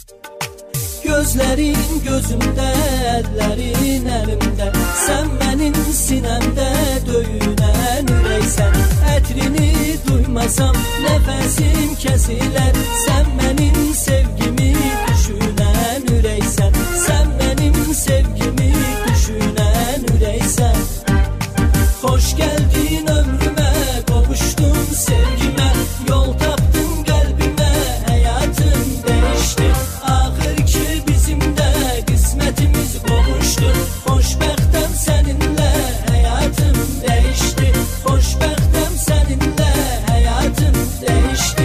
Gözlerin gözümde, ellerin elimde, sen benim sinemde döyünen ürəksən. Ətrini duymasam nefesim kesiler, sen benim sevgimi düşünen ürəksən. Sen benim sevgimi düşünen ürəksən. Hoş geldin ömrüme, kavuştun sevgime, yol taptın kalbime, hayatım değişti. Ahır ki bizim de kısmetimiz kavuştu. Hoşbəxtəm seninle, hayatım değişti. Hoşbəxtəm seninle, hayatım değişti.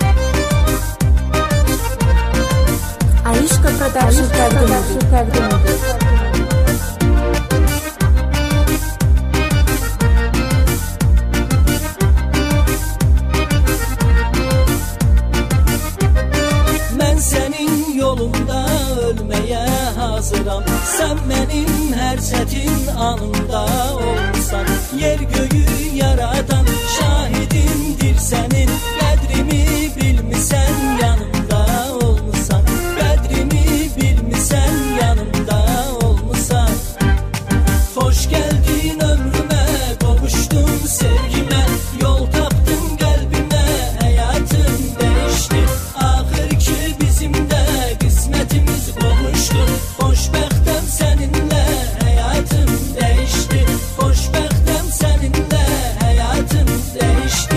Aişka Продакшн təqdim edir. Yolunda ölmeye hazıram, sen benim her çetin anımda olsan. Yer göğü yaradan şahidimdir senin, qədrimi bilmisən yanımda olmusan. Qədrimi bilmisən yanımda olmusan. Hoş geldin ömrüme, kavuştun sevgime, yol taptın kalbime, hayatım değişti. Ahır ki bizim de kısmetimiz kavuştu. Hoşbəxtəm seninle, hayatım değişti. Hoşbəxtəm seninle, hayatım değişti.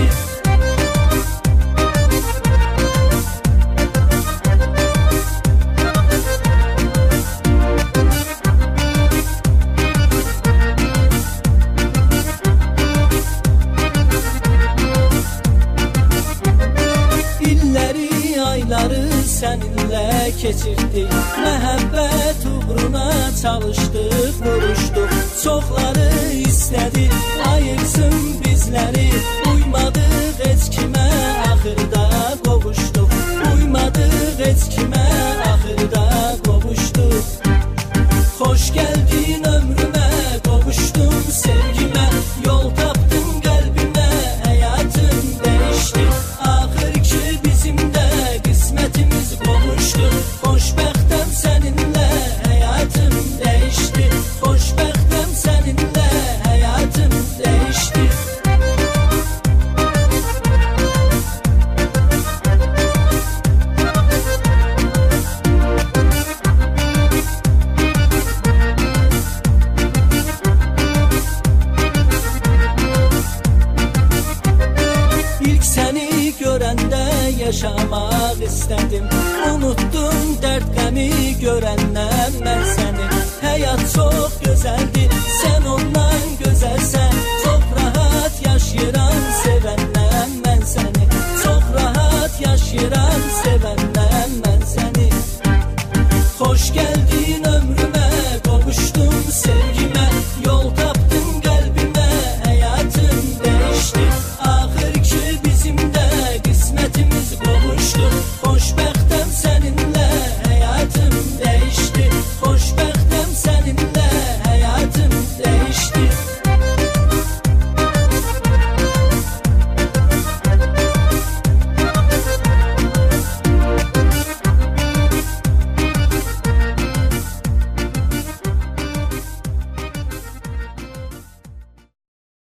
İlleri, ayları seninle geçirdik, məhəbbət uğruna çalıştık, vuruştuk. Çoxları istədi ayırsın bizləri, uymadıq heç kimə, axırda qovuşduq. Uymadıq heç kimə, axırda qovuşduq. Hoş geldin ömrüme, kavuştun sevgime, yol taptın kalbime, hayatım değişti. Ahır ki bizim de kısmetimiz kavuştu. Hoşbəxtəm seninle, hayatım değişti. Hoşbəxtəm seninle, hayatım değişti. İlk seni görende yaşamak istedim, unuttum dert qəmi görəndən mən səni. Hayat çok güzel